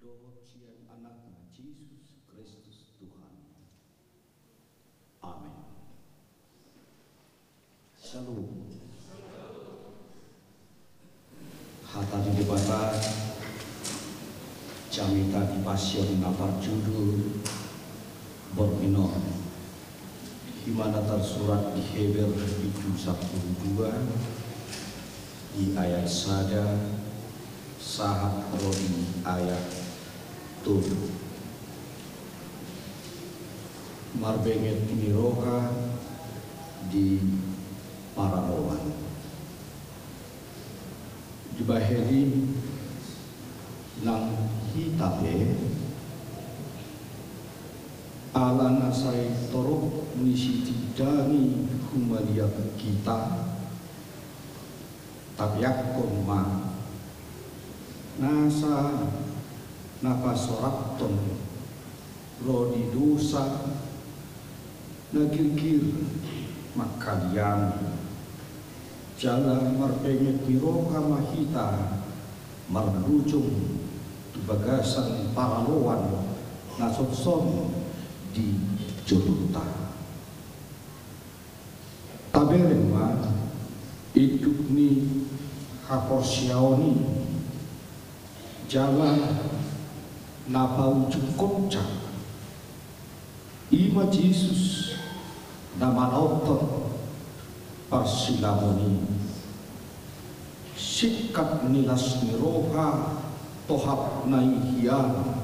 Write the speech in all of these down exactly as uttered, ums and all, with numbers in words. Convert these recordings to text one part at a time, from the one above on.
dohot sian anakna Yesus Kristus Tuhan. Amin. Shalom. Hata di debata jamita di pasion napar judul berminon himana tersurat di Heber tujuh sepuluh dua di ayat sada sahat rodi ayat tujuh marbenget miroka di Pararowan dibaheri nang hitape ala nasai torok misi tidani humalia kita tabiak koma nasa napasoraton rodi dosa nagirgir makalian jalan marpenget miroka mahita marlucung di bagasan Pararowan nasotson di Joluta taberema hidup ni haporsiaoni jalan napau jengkocak ima Yesus nama nauton parsilamoni sikap nilas niroha tohap naihian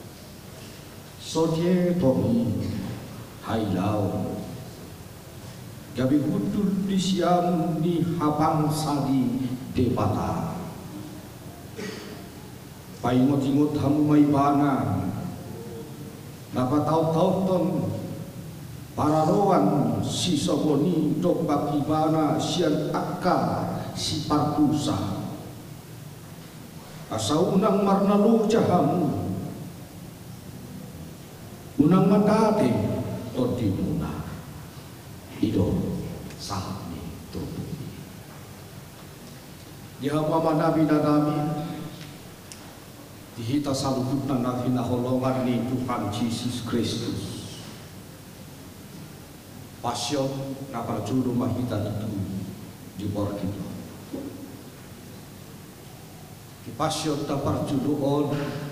sodie tomi hailau gabi hudul disiam di hapang sadi debata paingot-ingot hamu maibana napa tau-tauton Pararowan si soboni dok bakibana sian akka si partusa asa unang marnalu jahamu unang mandate todimuna ido sahni tobuni di hapa nabi nagami dihita saluhutna nabi naholongan ni Tuhan Yesus Kristus pasyon na parjudo mahita itu di bawah kita di pasyon na parjudo on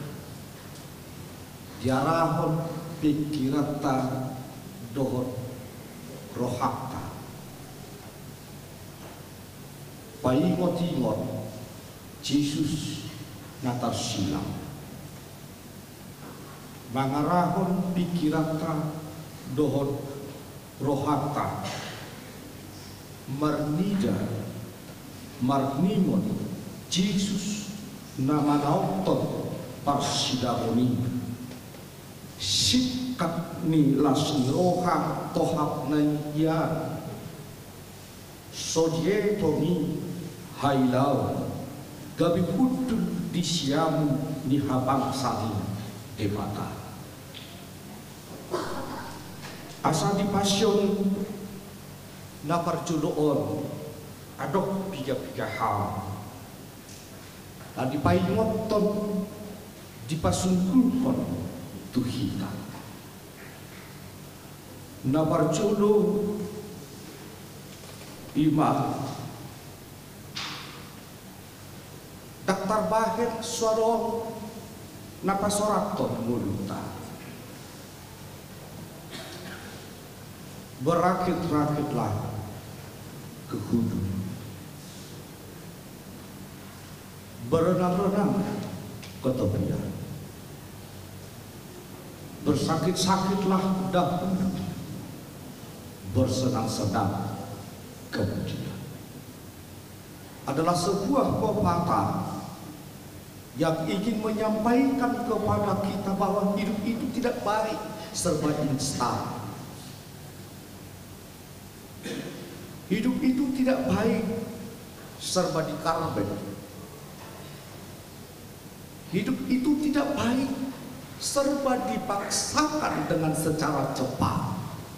diarahon pikirata dohot rohakta paingot-ingot Yesus natar silam mangarahon pikirata dohot rohata marnida marnimon Yesus nama nauton parsidamoni sikap ni lasni roha tohap naiya sodie tomi hailau gabi hudul disiamu ni habang sali debata asa di pasyon na parjudoon adok piga-piga hal na di paingoton di pasungkulkon tuhita na parjudo ima daktar bahir suaro na pasoraton muluta berakit-rakitlah ke hudu berenang-renang ke tepian bersakit-sakitlah dahulu bersenang-senang kemudian adalah sebuah pepatah yang ingin menyampaikan kepada kita bahwa hidup itu tidak baik serba instan. Hidup itu tidak baik serba dikarben. Hidup itu tidak baik serba dipaksakan dengan secara cepat.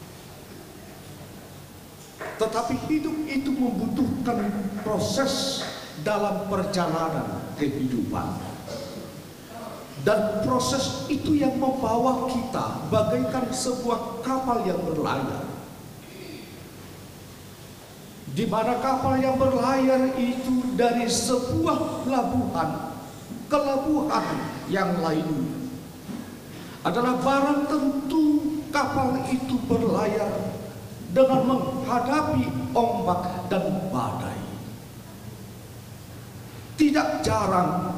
Tetapi hidup itu membutuhkan proses dalam perjalanan kehidupan. Dan proses itu yang membawa kita bagaikan sebuah kapal yang berlayar, di mana kapal yang berlayar itu dari sebuah pelabuhan ke pelabuhan yang lainnya. Adalah barang tentu kapal itu berlayar dengan menghadapi ombak dan badai. Tidak jarang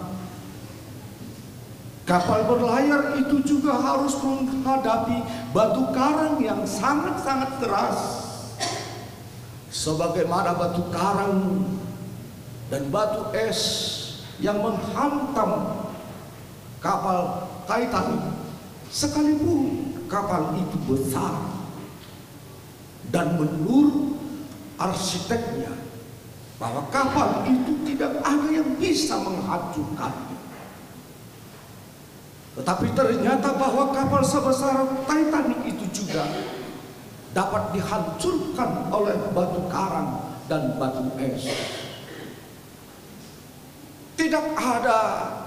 kapal berlayar itu juga harus menghadapi batu karang yang sangat-sangat keras, sebagaimana batu karang dan batu es yang menghantam kapal Titanic. Sekalipun kapal itu besar dan menurut arsiteknya bahwa kapal itu tidak ada yang bisa menghancurkannya, tetapi ternyata bahwa kapal sebesar Titanic itu juga dapat dihancurkan oleh batu karang dan batu es. Tidak ada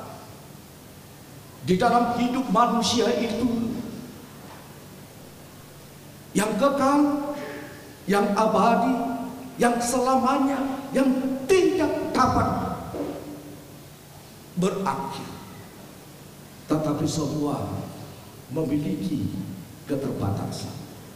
di dalam hidup manusia itu yang kekal, yang abadi, yang selamanya, yang tidak dapat berakhir. Tetapi semua memiliki keterbatasan.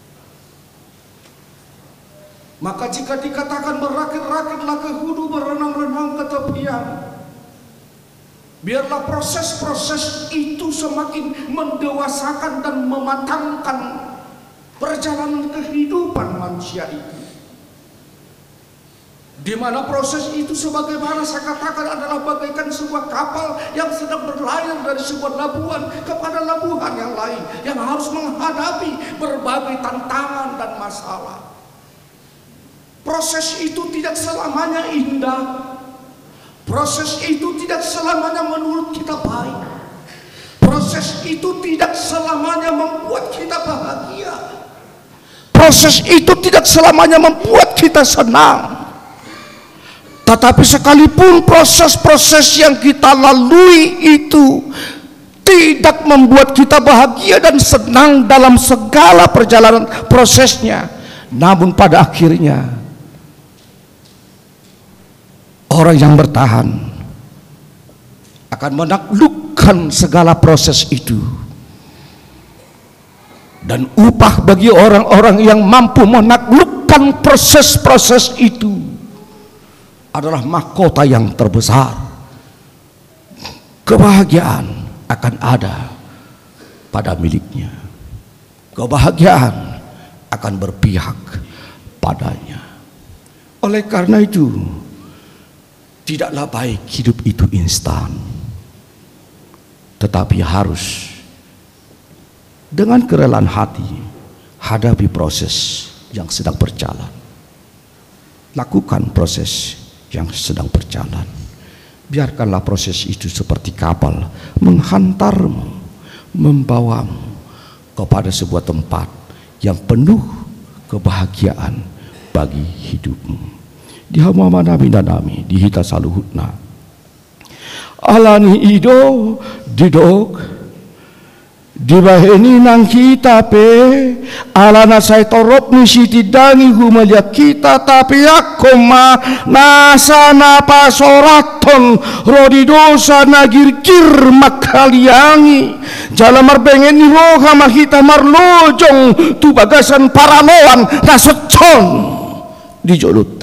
Maka jika dikatakan berakit-rakitlah ke hulu, berenang-renang ke tepian, biarlah proses-proses itu semakin mendewasakan dan mematangkan perjalanan kehidupan manusia itu, di mana proses itu sebagaimana saya katakan adalah bagaikan sebuah kapal yang sedang berlayar dari sebuah labuhan kepada labuhan yang lain, yang harus menghadapi berbagai tantangan dan masalah. Proses itu tidak selamanya indah, proses itu tidak selamanya menurut kita baik, proses itu tidak selamanya membuat kita bahagia, proses itu tidak selamanya membuat kita senang. Tetapi sekalipun proses-proses yang kita lalui itu tidak membuat kita bahagia dan senang dalam segala perjalanan prosesnya, namun pada akhirnya orang yang bertahan akan menaklukkan segala proses itu. Dan upah bagi orang-orang yang mampu menaklukkan proses-proses itu adalah mahkota yang terbesar. Kebahagiaan akan ada pada miliknya. Kebahagiaan akan berpihak padanya. Oleh karena itu, tidaklah baik hidup itu instan, tetapi harus dengan kerelaan hati hadapi proses yang sedang berjalan. Lakukan proses yang sedang berjalan. Biarkanlah proses itu seperti kapal menghantarmu, membawamu kepada sebuah tempat yang penuh kebahagiaan bagi hidupmu. Di hama nami dan nami di hita saluhutna alani ido didok dibaheni nang kita pe alana saya torop ni siti dangi humalia kita tapi aku ma nasana pasoraton rodi dosa nagirkir makaliangi jalan marbengen ni roha mahita marlojong tu bagasan paraloan nasocon di joluta.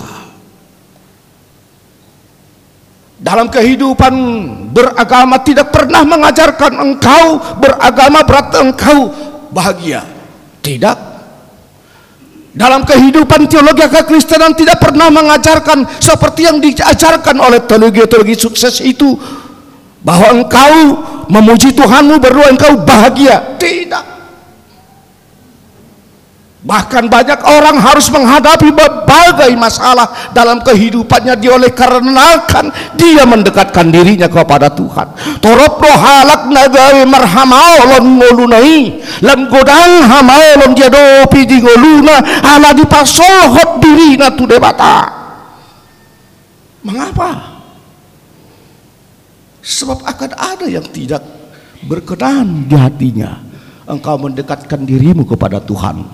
Dalam kehidupan beragama tidak pernah mengajarkan engkau beragama berarti engkau bahagia. Tidak. Dalam kehidupan teologi kekristenan tidak pernah mengajarkan seperti yang diajarkan oleh teologi-teologi sukses itu, bahwa engkau memuji Tuhanmu berdoa engkau bahagia. Tidak. Bahkan banyak orang harus menghadapi berbagai masalah dalam kehidupannya, dia oleh karenakan dia mendekatkan dirinya kepada Tuhan. Torop roh halak nagawe marhamaolon ngolunai lam godang hamaolon dia dopi di ngoluna ala dipasohot dirina tu debata. Mengapa? Sebab akan ada yang tidak berkenan di hatinya, engkau mendekatkan dirimu kepada Tuhan.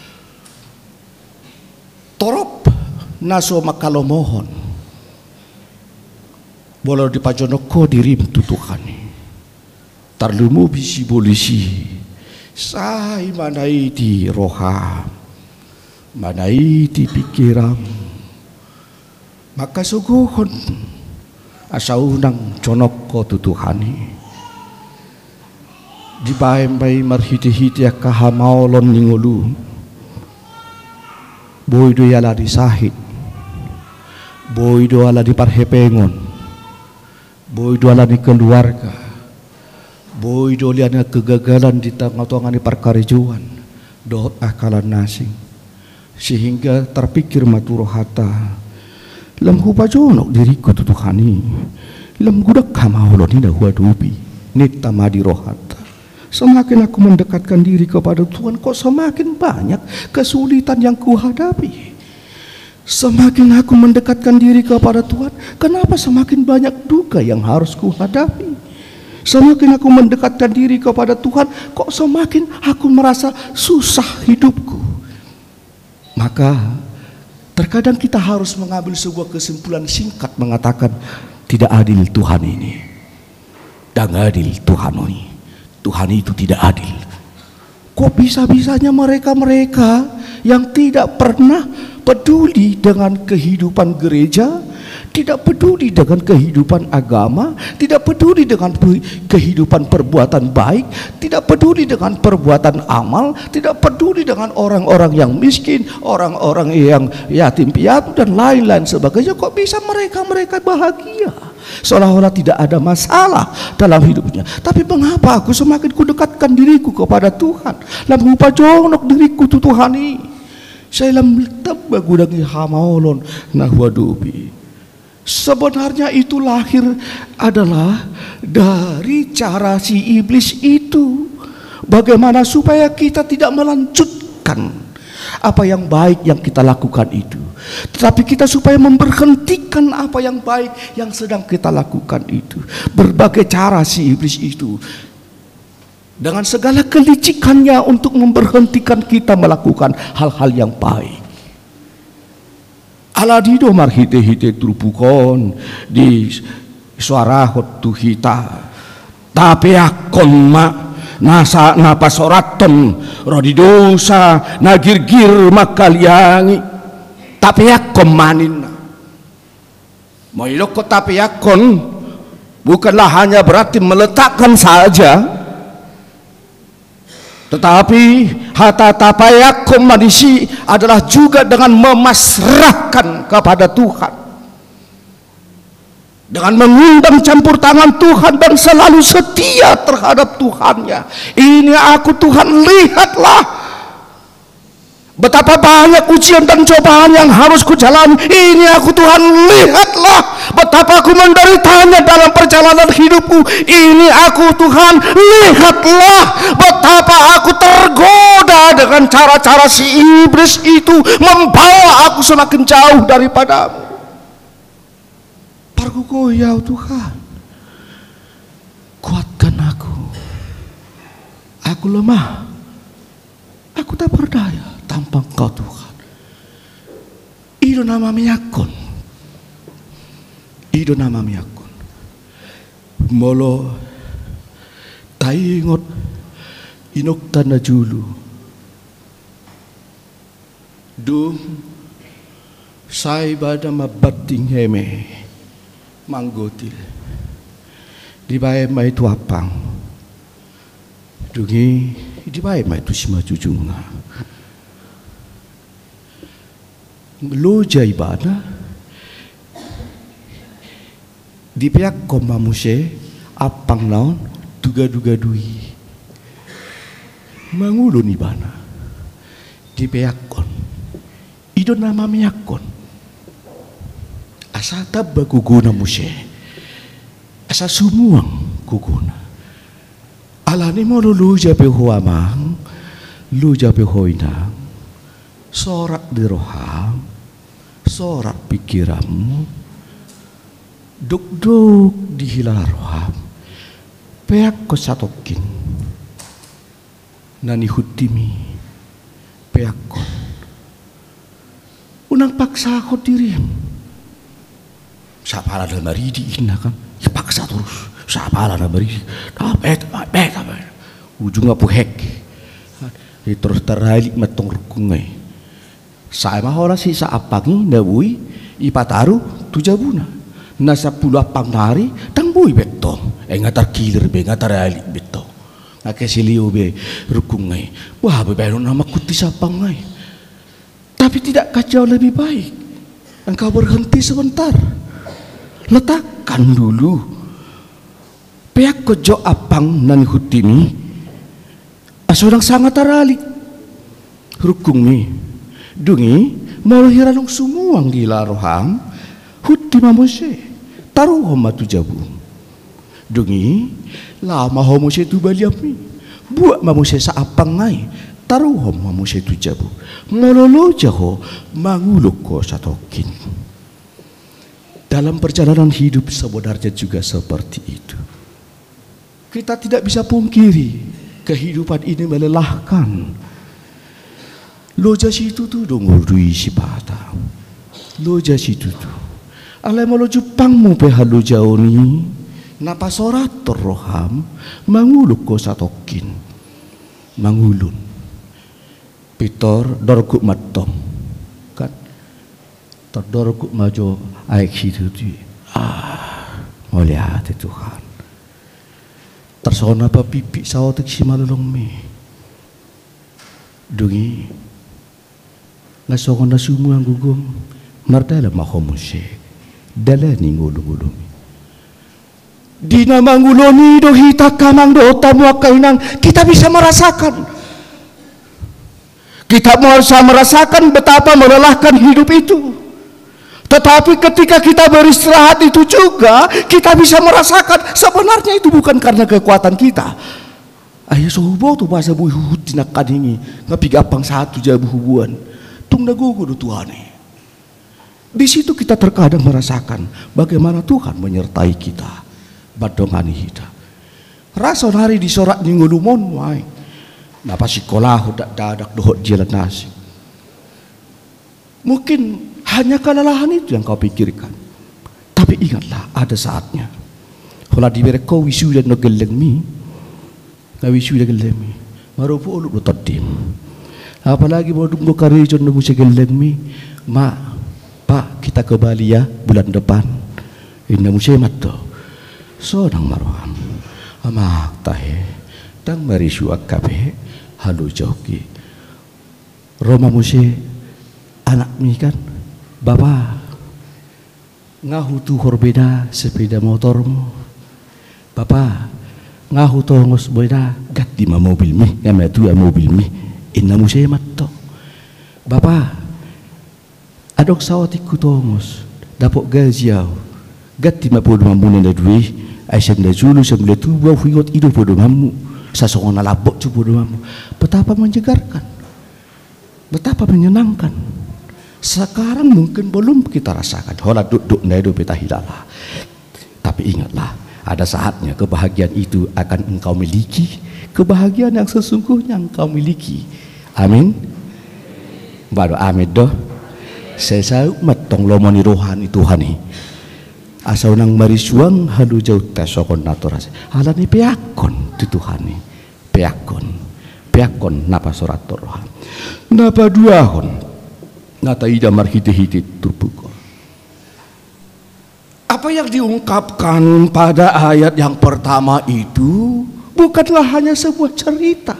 Torop naso makalo mohon bolo di pajonoko dirim tutukani tarlumu bisi bolisi sai manai di roha manai di pikiram maka suguhon asaunang jonoko tutuhani di bae-bae marhiti-hiti akahamaolon ningulu boy do yala di sahid, boy do ala di parhepengon, boy do ala di keluarga, boy do liana kegagalan di tengah-tengah di parkarijuan, dot akalan nasing, sehingga terpikir maturohata, lam hubajonok diriku tutuhani, lam gudak kamaulon ina huadubi, nikta madi rohata. Semakin aku mendekatkan diri kepada Tuhan, kok semakin banyak kesulitan yang kuhadapi. Semakin aku mendekatkan diri kepada Tuhan, kenapa semakin banyak duka yang harus kuhadapi? Semakin aku mendekatkan diri kepada Tuhan, kok semakin aku merasa susah hidupku. Maka terkadang kita harus mengambil sebuah kesimpulan singkat mengatakan tidak adil Tuhan ini, dan adil Tuhan ini. Tuhan itu tidak adil. Kok bisa-bisanya mereka-mereka yang tidak pernah peduli dengan kehidupan gereja, tidak peduli dengan kehidupan agama, tidak peduli dengan kehidupan perbuatan baik, tidak peduli dengan perbuatan amal, tidak peduli dengan orang-orang yang miskin, orang-orang yang yatim piatu dan lain-lain sebagainya. Kok bisa mereka-mereka bahagia? Seolah-olah tidak ada masalah dalam hidupnya. Tapi mengapa aku semakin kudekatkan diriku kepada Tuhan, lam hupajonok diriku tu Tuhani, saya lam tabagudangi hamaolon nahwadubi. Sebenarnya itu lahir adalah dari cara si iblis itu, bagaimana supaya kita tidak melanjutkan apa yang baik yang kita lakukan itu, tetapi kita supaya memberhentikan apa yang baik yang sedang kita lakukan itu. Berbagai cara si iblis itu dengan segala kelicikannya untuk memberhentikan kita melakukan hal-hal yang baik. Aladido marhite-hite trupukon di suara hotu hita tapi akon ma nasa napasoraton rodidosa nagirgir makaliangi tapi akon manin moiloko tapi akon bukanlah hanya berarti meletakkan saja, tetapi hatta tapayakum manisi adalah juga dengan memasrahkan kepada Tuhan, dengan mengundang campur tangan Tuhan dan selalu setia terhadap Tuhannya. Ini aku Tuhan, lihatlah betapa banyak ujian dan cobaan yang harus kujalani. Ini aku Tuhan, lihatlah betapa aku menderitanya dalam perjalanan hidupku. Ini aku Tuhan, lihatlah betapa aku tergoda dengan cara-cara si iblis itu membawa aku semakin jauh daripadamu. Parkuku ya Tuhan, kuatkan aku. Aku lemah, aku tak berdaya tanpa Engkau Tuhan. Ido nama miyakon, ido nama miyakon. Molo taingot inok tanda julu. Dum sai bada mabating heme manggotil. Di bae mai tuapang. Dungi di bae mai tu sima jujunga. Loja ibana di pihak komamuse apang naon duga-duga dui mangulun ibana di pihak kon idon nama miyakon asa tabba guguna muse asa sumuang guguna alani mo luja pe huamang luja pe hoinang sorak di roham, sorak pikiranmu, duk-duk di hilal roham, peak ko satokin nani hutimi peak ko unang paksa ko dirim sapala na maridi ina kan ipaksa terus sapala na maridi tapet tapet tapet ujungnya puhek terus terhalik matong rukungai saya mahola si sa apangi nawui ipataru tujabuna nasa pula pangnari tang bui betong eh ngatar kiler be ngatar alik betong ngake silio be rukungai wah be baru nama kuti sapangai tapi tidak kacau lebih baik engkau berhenti sebentar letakkan dulu pihak kojo apang nani hutimi asorang sangat teralik rukungi dungi mau hiranong sumuang gila roham huti mamose taruh homa tu jabu dungi lama homose tu baliami buat mamose sa apangai taruh homa mamose tu jabu mololo jaho manguluk ko satokin. Dalam perjalanan hidup sebenarnya juga seperti itu. Kita tidak bisa pungkiri kehidupan ini melelahkan. Loja situ tu dongurui si pata. Loja situ tu. Alai malo Jepangmu pehalo jaoni. Napa sorat terroham manguluk ko satokin. Mangulun. Pitor dorkuk matong. Kan? Terdorkuk maju aik situ tu. Ah, mulia hati Tuhan. Tersona pa pipi sawatek si malulong me. Dungi. Ngasokon na semua gugum mardala mahomuse dala ni ngulung-ngulung di nama nguloni do hita kamang do tamu kainang kita bisa merasakan kita bisa merasakan betapa melelahkan hidup itu, tetapi ketika kita beristirahat itu juga kita bisa merasakan sebenarnya itu bukan karena kekuatan kita. Ayo sobo tu bahasa buih tina kadingi ngapigapang satu jabu hubuan tung nagugu do Tuhane. Di situ kita terkadang merasakan bagaimana Tuhan menyertai kita, badongani kita. Rason hari disorak ni ngulumon wai. Napa sekolah dak dadak dohot jalan nasi. Mungkin hanya kelelahan itu yang kau pikirkan. Tapi ingatlah ada saatnya. Hola dibere kau wisuda no gelengmi. Na wisuda gelengmi. Marupu ulu do todim. Apalagi mau tunggu karijon nunggu segelengmi, ma, pak kita ke Bali ya bulan depan. Ini musim itu, seorang marwam, amak tahe, tang marisu akabe, halu joki. Roma musim anak mi kan, bapak, ngahu tu horbeda sepeda motormu, bapak, ngahu tongos beda gat di ma mobil mi, ngame tu ya mobil mi. Inna musim itu, bapak, adok sawatiku tongos, dapok gajiau, gati ma podo mamu nenda dui, aisyam da julu sambil tu bau fiot ido podo mamu, sasongan alabok tu podo mamu, betapa menjegarkan, betapa menyenangkan. Sekarang mungkin belum kita rasakan, hola duk duk naido peta hilala, tapi ingatlah, ada saatnya kebahagiaan itu akan engkau miliki, kebahagiaan yang sesungguhnya engkau miliki. Amin. Baru amin doh. Saya matong lomoni rohani Tuhani. Asal nang marisuang halu jauh tesokon naturasi. Halani peakon tu Tuhani. Peakon. Peakon napa sorat rohan. Napa duahon. Nata ida marhiti-hiti turpuko. Apa yang diungkapkan pada ayat yang pertama itu bukanlah hanya sebuah cerita,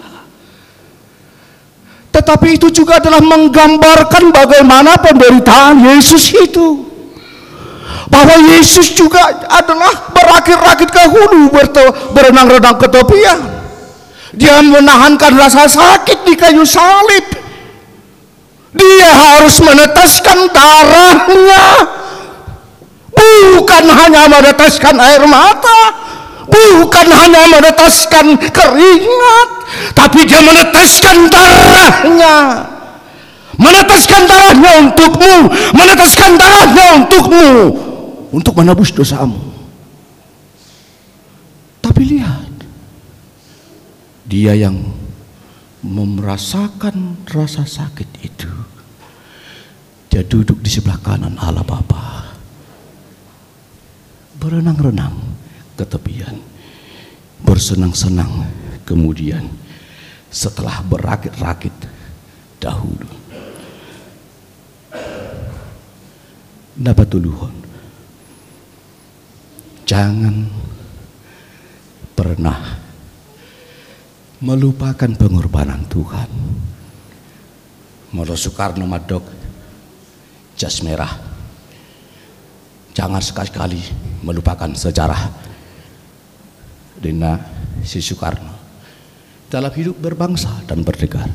tetapi itu juga adalah menggambarkan bagaimana penderitaan Yesus itu. Bahwa Yesus juga adalah berakit-rakit ke hulu, berenang-renang ke tepian. Dia menahankan rasa sakit di kayu salib. Dia harus meneteskan darahnya. Bukan hanya meneteskan air mata, bukan hanya meneteskan keringat, tapi dia meneteskan darahnya. Meneteskan darahnya untukmu, meneteskan darahnya untukmu, untuk menebus dosamu. Tapi lihat, Dia yang merasakan rasa sakit itu. Dia duduk di sebelah kanan Allah Bapa, berenang-renang ke tepian, bersenang-senang kemudian setelah berakit-rakit dahulu. Dapat tuluhon, jangan pernah melupakan pengorbanan Tuhan. Moro Soekarno Madok jas merah, jangan sekali-kali melupakan sejarah Dina si Soekarno dalam hidup berbangsa dan bernegara,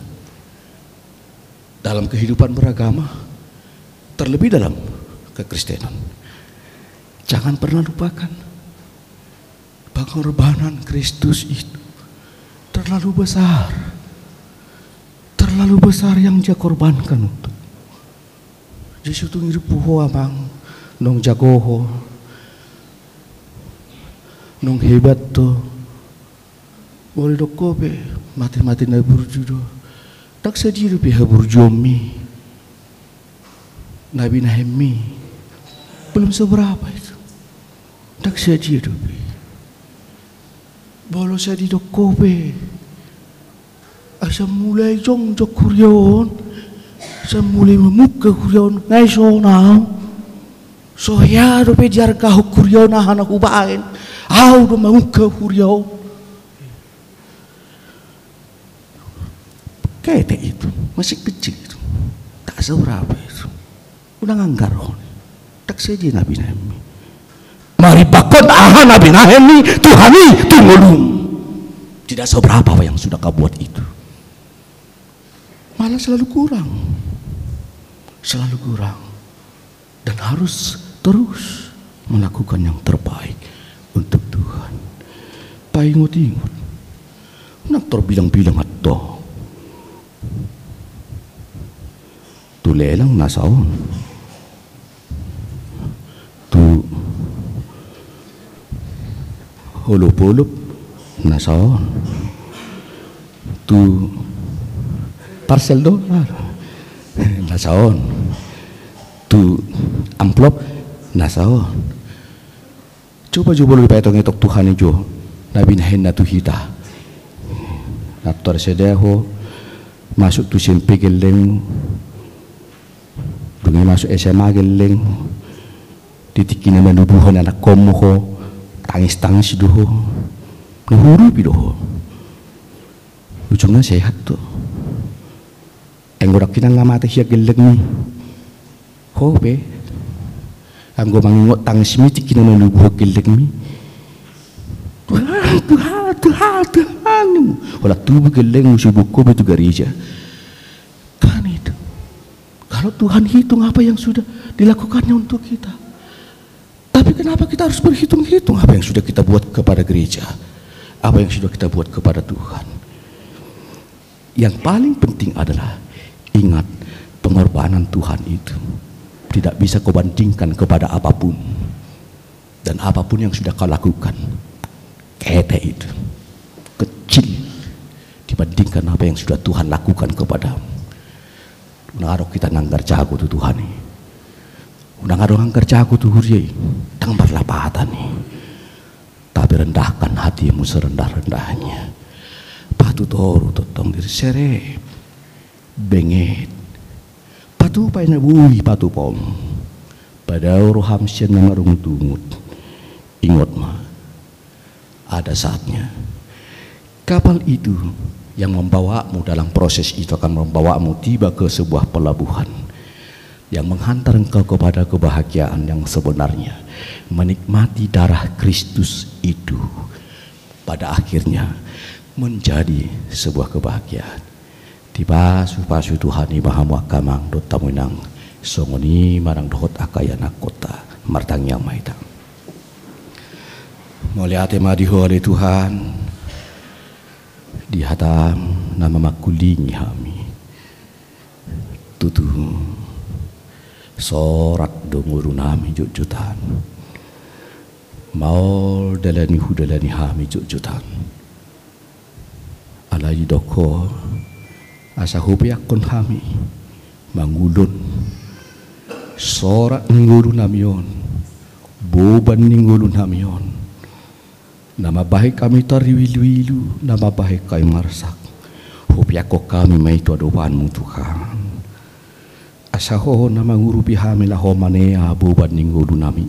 dalam kehidupan beragama, terlebih dalam kekristenan. Jangan pernah lupakan pengorbanan Kristus itu terlalu besar, terlalu besar yang dia korbankan untuk Yesus tu ngiru puho amang nong jagoho nong hebat to boleh dokobe mati-mati na burjudo tak sedih rupi haburjomi nabi nahemi belum seberapa itu tak sedih rupi bolo sedih dokobe asa mulai jong jok kuryon asa mulai memuka kuryon ngai so now so ya rupi jar kau kuryon anak ubain au do memuka kuryon kayak itu masih kecil itu tak seberapa itu udah nganggaron tak saja nabi nabi mari bakon aha nabi nabi Tuhani tumulung tidak seberapa apa yang sudah kau buat itu, malah selalu kurang selalu kurang dan harus terus melakukan yang terbaik untuk Tuhan. Paingot-ingot nak terbilang-bilang atau tu lelang nasaon tu hulup-hulup nasaon tu parcel dolar nasaon tu amplop nasaon. Coba coba lu paitong etok Tuhan itu nabi nahin na tu hita nator sedeho masuk tu simpi geleng dungi masuk S M A geleng titikin na nubuhan anak komo ho tangis-tangis doho nuhurupi doho ujungnya sehat tuh enggorak kinang ngamata siya geleng ni hope anggo mangingot tangis mi tikin na nubuhan geleng mi Tuhan Tuhan Tuhan Tuhan wala tubuh geleng musibuk ko betu gereja kan itu. Kalau Tuhan hitung apa yang sudah dilakukannya untuk kita, tapi kenapa kita harus berhitung-hitung apa yang sudah kita buat kepada gereja, apa yang sudah kita buat kepada Tuhan. Yang paling penting adalah ingat pengorbanan Tuhan itu tidak bisa kau bandingkan kepada apapun, dan apapun yang sudah kau lakukan kete itu kecil dibandingkan apa yang sudah Tuhan lakukan kepadamu. Unang kita nanggar jago tu Tuhan ni, unang nanggar jago tu hurye, tang berlapatan ni. Tapi rendahkan hatimu serendah-rendahnya. Patu toru totong diri serep, benget. Patu pai nabui patu pom. Pada roham sian mengarung tungut. Ingat mah, ada saatnya kapal itu yang membawamu dalam proses itu akan membawamu tiba ke sebuah pelabuhan yang menghantar engkau kepada kebahagiaan yang sebenarnya, menikmati darah Kristus itu pada akhirnya menjadi sebuah kebahagiaan. Tiba supasu Tuhan Maha Muakamang dot tamunang songoni marang dohot akayana kota martang yang maitang. Moliate madiho oleh Tuhan di hatam nama makulingi hami tutu sorak donguru nami jujutan mau dalani hudalani hami jujutan lagi doko asa hobi akon kami mangulun sorak ninggulu namion boban ninggulu namion nama baik kami tariwilu-wilu nama baik kami marsak hobi ako kami may tuadowanmu Tuhan asa ho nama ngurupi kami laho manea boban ninggulu nami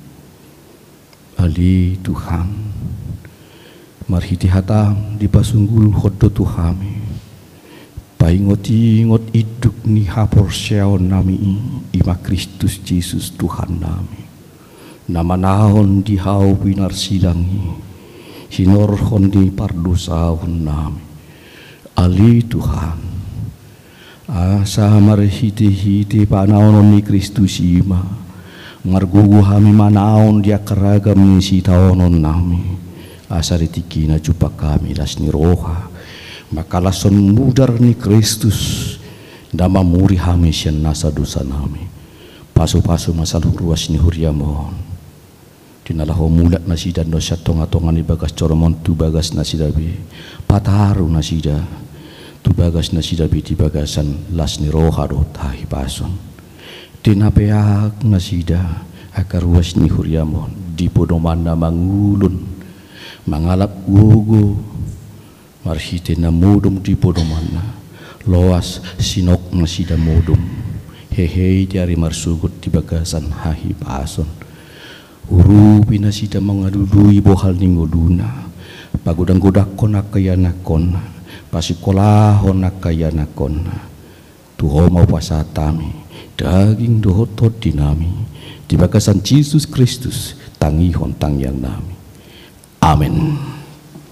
ali Tuhan marhiti hatam di pasunggul hodo tuhami paingoti ngot iduk ni hapor syaon nami ima Kristus Yesus Tuhan nami nama naon di hau binar silangi hinor hondi pardosaon nami ali Tuhan asa marhiti hiti panaon ni Kristus ima ngargugu hami manaon dia keragam ni sitaonon nami asari tikina jupa kami las ni roha maka lason mudar ni Kristus dama muri hami sian nasa dosa nami pasu-pasu masalah ruas ni huriamon dinalaho mulat nasida dosa tonga-tonga ni bagas coromon tu bagas nasidabi pataru nasida tu bagas nasidabi di bagasan las ni roha do tahi pason dinapeak nasida akar ruas ni huriamon di podomanda mangulun mangalap gugu marhite na modum di podomana loas sinok na sida modum hehe jari marsugut di bagasan hahi pason urupi na sida mangadudui bohal ningoduna pagudang godak kona kaya nakona pasikolahon na kaya nakona tuho mau pasatami daging dohotot dinami di bagasan Yesus Kristus tangihon tangyang nami. Amin.